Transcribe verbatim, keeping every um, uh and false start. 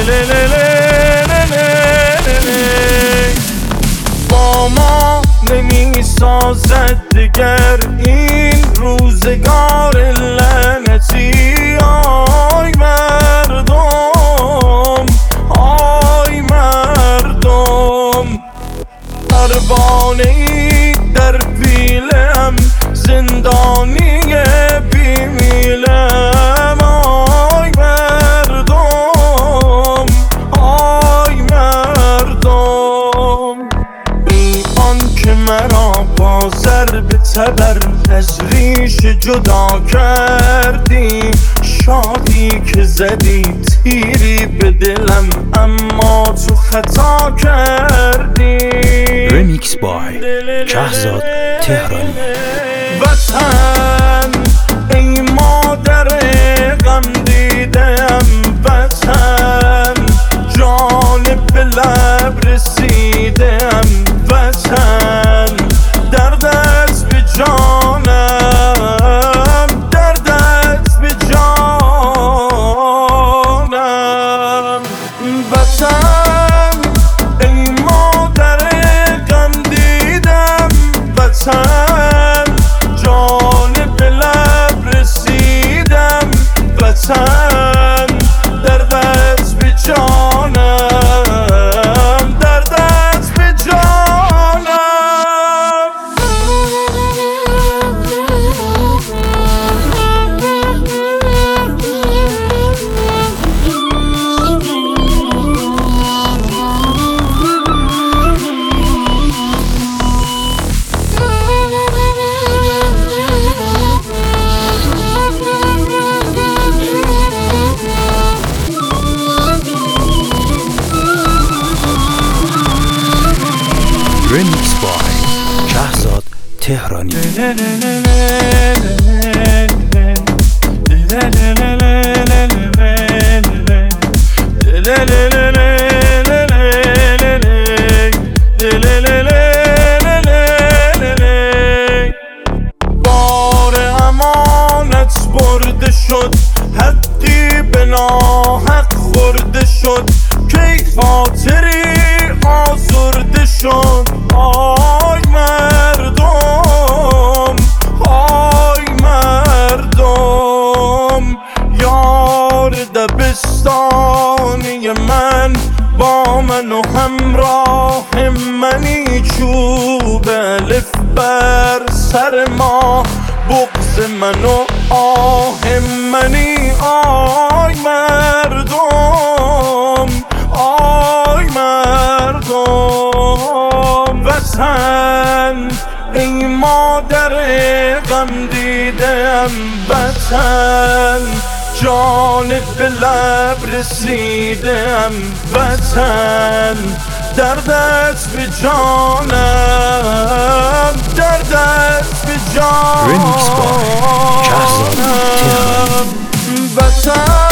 با ما نمی سازد دگر این روزگار لعنتی. آی مردم، آی مردم، پروانه‌ای در پیلم، زندانی بیمیلم. آی مردم، آی مردم، ای آن که مرا با ضرب تبر از ریش جدا کردی، شادی که زدی تیری به دلم اما تو خطا کردی. ریمیکس بای شهرزاد تهرانی. وطن ای مادر غم دیدم، وطن جان به لب رسیدم، وطن دردت به جانم، دردت به جانم. وطن ای مادر غم دیدم، وطن جان به لب رسیدم، وطن دردت به جانم، دردت به جانم. ریمیکس بای شهرزاد تهرانی. بار امانت برده شد، حقی به ناحق خورده شد، کی خاطری آزرده شد. آی مردم، آی مردم، یار دبستانی من با من و همراه منی، چوب الف بر سر ما، بغض من و آه منی. آی مردم، آی مردم، وطن ای مادر غم دیدم، وطن جان به لب رسیدم، وطن دردت به جانم، دردت به جانم. ریمیکس بای شهرزاد تهرانی. وطن